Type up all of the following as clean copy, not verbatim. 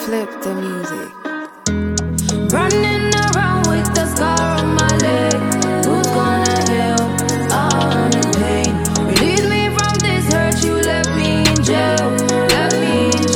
flip the music. Running around with the scar on my leg. Who's gonna heal all the pain? Release me from this hurt. You left me in jail. Left me in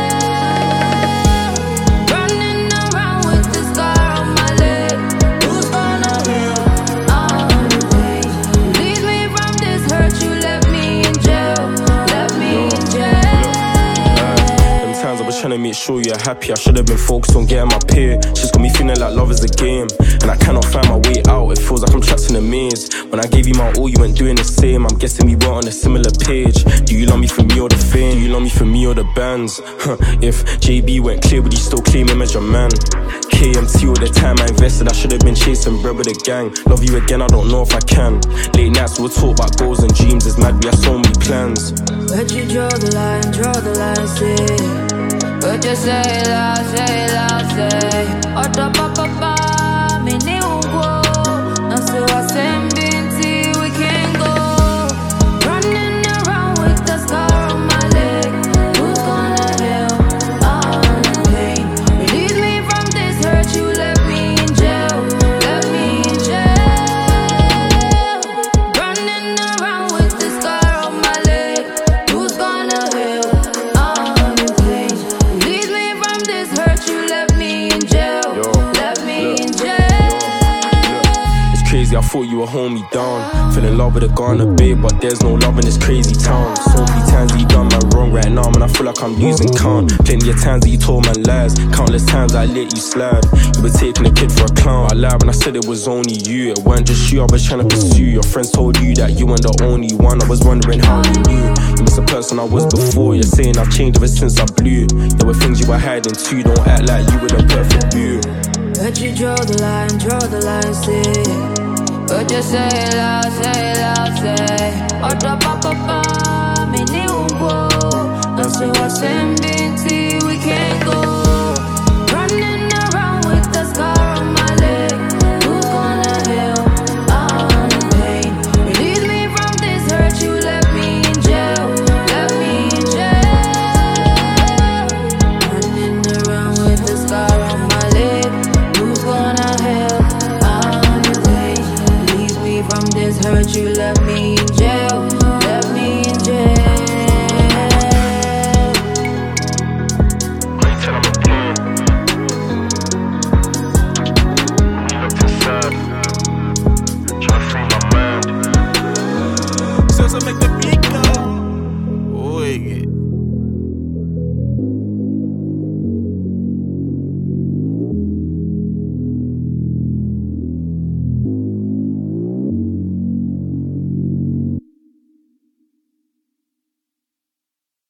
jail. Running around with the scar on my leg. Who's gonna heal all the pain? Release me from this hurt. You left me in jail. Left me in jail. Them times I was trying to make sure you're happy. I should have been focused on getting my pay. She's got me feeling like love is a game, and I cannot find my way out. It feels like I'm trapped in a maze. When I gave you my all, you weren't doing the same. I'm guessing we weren't on a similar page. Do you love me for me or the fame? Do you love me for me or the bands? If JB went clear, would you still claim him as your man? KMT all the time I invested, I should have been chasing bread with a gang. Love you again, I don't know if I can. Late nights we'll talk about goals and dreams. It's mad, we have so many plans. But you draw the line, say. But you say it loud, say. Oda papa, me ni ungo. And so I send binti, we can't go. Running around with the scar on my leg. Who's gonna heal all the pain? Release me from this hurt. You left me in jail. Left me in jail. Running around with the scar on my leg. Who's gonna heal all the pain? Release me from this hurt. You left me in jail. Left me in jail. It's crazy, I thought you would hold me down. Fell in love with a Ghana babe, but there's no love in this crazy town. So many times that you done man wrong right now, man, I feel like I'm losing count. Plenty of times that you told man lies, countless times I let you slide. You were taking a kid for a clown. I lied when I said it was only you. It weren't just you I was trying to pursue. Your friends told you that you weren't the only one. I was wondering how you knew. You miss the person I was before. You're saying I've changed ever since I blew. There were things you were hiding too. Don't act like you were the perfect view. But you draw the line, say. But you say it loud, say. Oda papa, me ni ungo. And so I send binti, we can't go. Running around with the scar on my leg. Who's gonna heal all the pain? Release me from this hurt. You left me in jail. Left me in jail. Running around with the scar on my leg. Who's gonna heal all the pain? Release me from this hurt. You left me in jail. Left me in jail. Tell I'm a plan. You looking sad. Tryna free my mind. Says I make the beat.